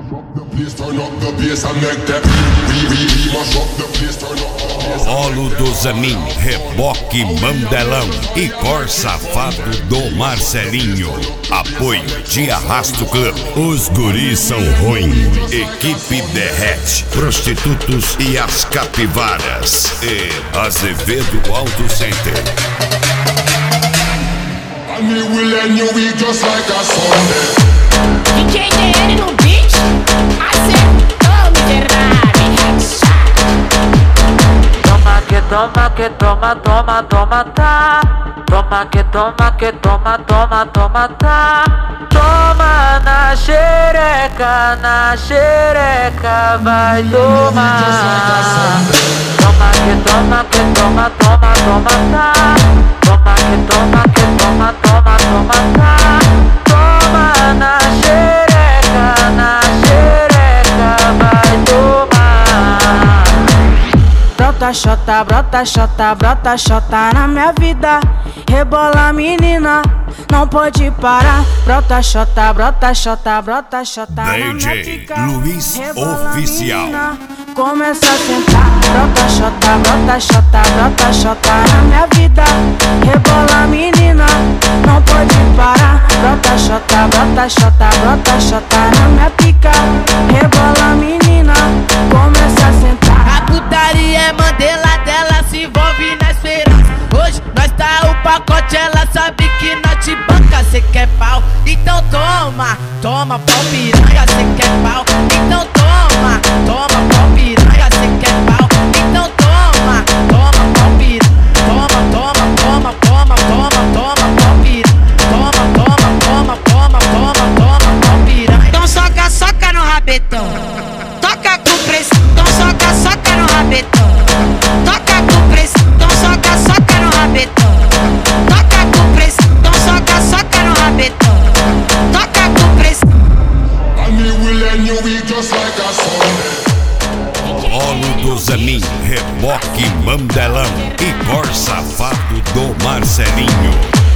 Polo do Zamin, Reboque Mandelão e Cor Safado do Marcelinho. Apoio de Arrasto Club. Os guris são ruins. Equipe Derrete, Prostitutos e as Capivaras. E Azevedo Auto Center. DJ DN no beat, acertou miserável. Toma que toma que toma, toma, toma, tá. Toma que toma que toma, toma, toma, tá. Toma na xereca, vai tomar. Toma que toma que toma, toma, toma, tá. Toma que toma que toma, toma, toma, tá. Toma na xereca, vai tomar. Brota xota na minha vida. Rebola menina, não pode parar. Brota xota na minha DJ pica. Luiz Rebola, Oficial. menina, começa a sentar. Brota xota na minha vida. Rebola menina, não pode parar. Brota xota na minha pica. Rebola menina, começa a sentar. A putaria é Mandela, dela se envolve na esperança. Hoje nós tá o pacote, ela sabe que nós te banca. Cê quer pau? Então toma, toma pau piranha. Cê quer pau? Então toma, toma pau piranha. Cê quer pau? Então toma, toma pau piranha. Toma, toma, toma, toma, toma, toma pau piranha. Toma, toma, toma, toma, toma, toma pau piranha. Então soca, soca no rabetão. Toca com pressão. Então soca, soca no rabetão. Toca com pressão. Então soca, soca no rabetão. Toca com pressão. Então soca, soca no rabetão. Toca com pressão. Polo do Zamin, Reboque Mandelão e Cor Safado do Marcelinho.